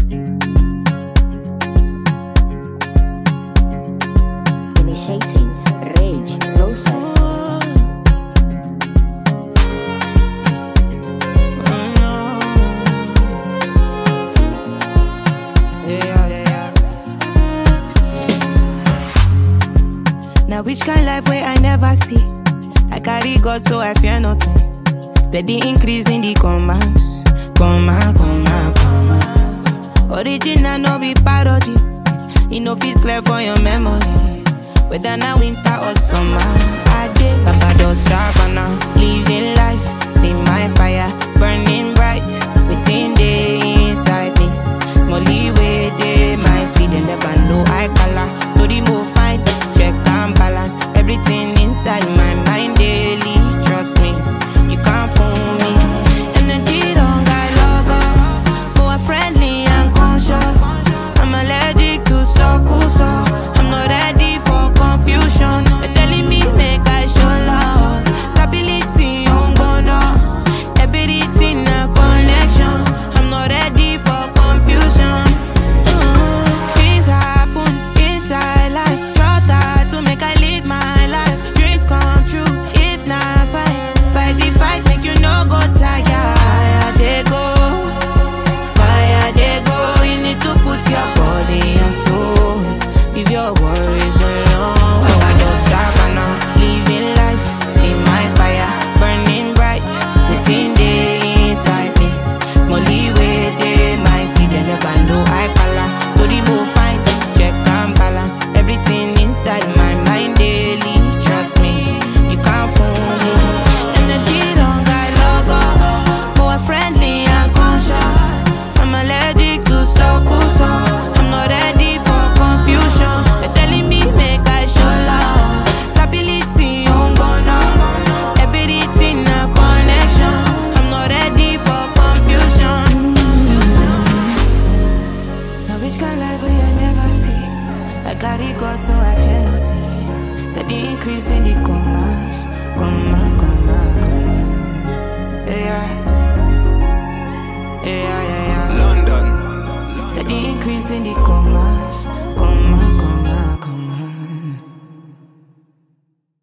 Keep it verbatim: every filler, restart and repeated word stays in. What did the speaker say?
Initiating rage process. Now which kind life where I never see? I carry God so I fear nothing. Steady increase in the commas, comma, comma, comma. Original no be parody. You know fit clear for your memory. Whether na winter or summer, I did Barbados Savannah, living life. See my fire burning bright within the inside me. Smally way they mighty, they never know I color. To the move fine, check and balance everything inside my mind daily. Trust me, you can't fool me. Energy don't got logo, more friendly and conscious. I'm allergic to circles, so I'm not ready for confusion. They're telling me make I show love, stability on bono, everything a connection. I'm not ready for confusion. Uh, things happen inside life, try hard to make I live my life. Dreams come true if not fight, fight the fight make you no go tired. Fire they go, fire they go. You need to put your body and soul, leave your worries alone. Barbados Savannah, living life. See my fire burning bright within the inside me. Smally way they mighty, they never know I color. To the move fine, check and balance everything inside my mind daily. Trust me, you can't fool me. Energy don't got logo, more friendly and conscious. I'm allergic to circles, so I'm not ready for confusion. They're telling me make I show love, stability on bono, everything a connection. I'm not ready for confusion. Now which kind life will you never see? I carry God so I fear nothing. Steady increase in the commas, comma, comma, comma. Yeah, yeah, yeah, yeah. London. Steady increase in the commas.